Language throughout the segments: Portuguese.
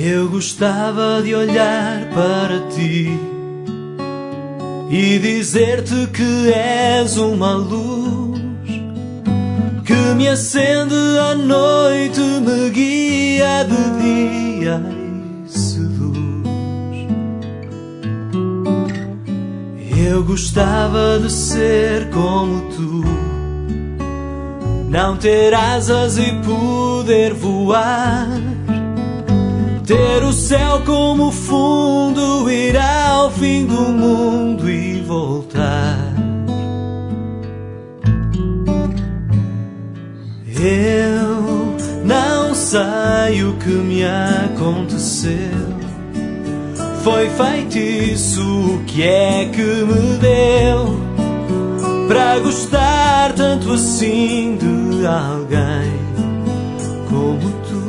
Eu gostava de olhar para ti e dizer-te que és uma luz que me acende à noite, me guia de dia e seduz. Eu gostava de ser como tu, não ter asas e poder voar, ter o céu como fundo, ir ao fim do mundo e voltar. Eu não sei o que me aconteceu, foi feitiço, o que é que me deu para gostar tanto assim de alguém como tu?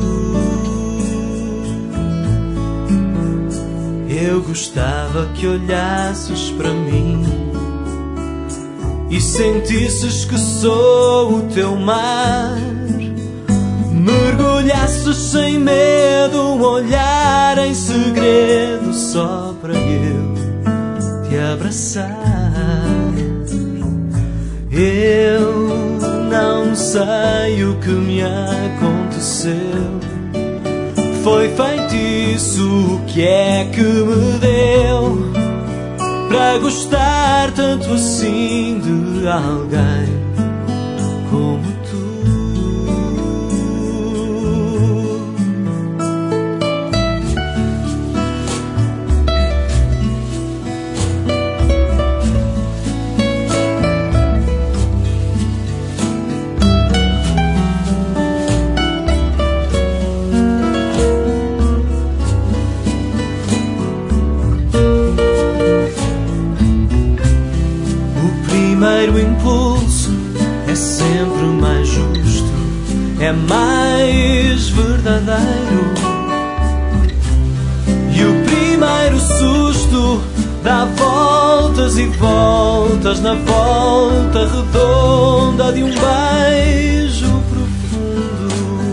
Eu gostava que olhasses para mim e sentisses que sou o teu mar, mergulhasses sem medo, um olhar em segredo só para eu te abraçar. Eu não sei o que me aconteceu, foi feitiço, o que é que me deu para gostar tanto assim de alguém como tu? O primeiro impulso é sempre mais justo, é mais verdadeiro. E o primeiro susto dá voltas e voltas na volta redonda de um beijo profundo.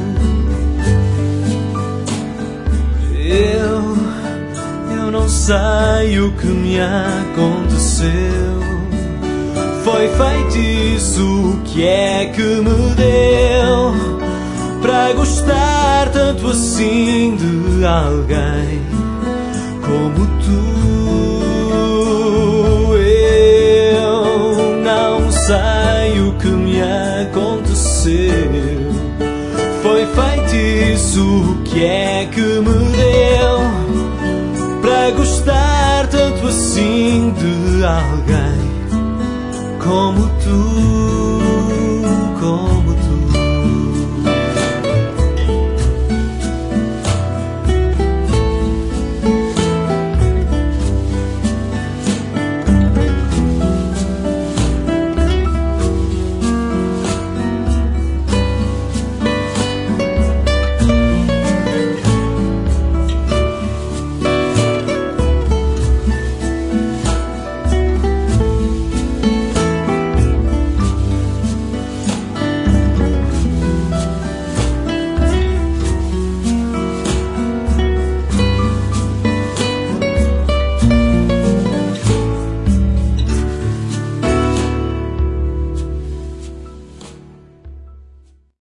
Eu não sei o que me aconteceu, foi feitiço, o que é que me deu para gostar tanto assim de alguém como tu? Eu não sei o que me aconteceu, foi feitiço, o que é que me deu para gostar tanto assim de alguém como tu, como tu.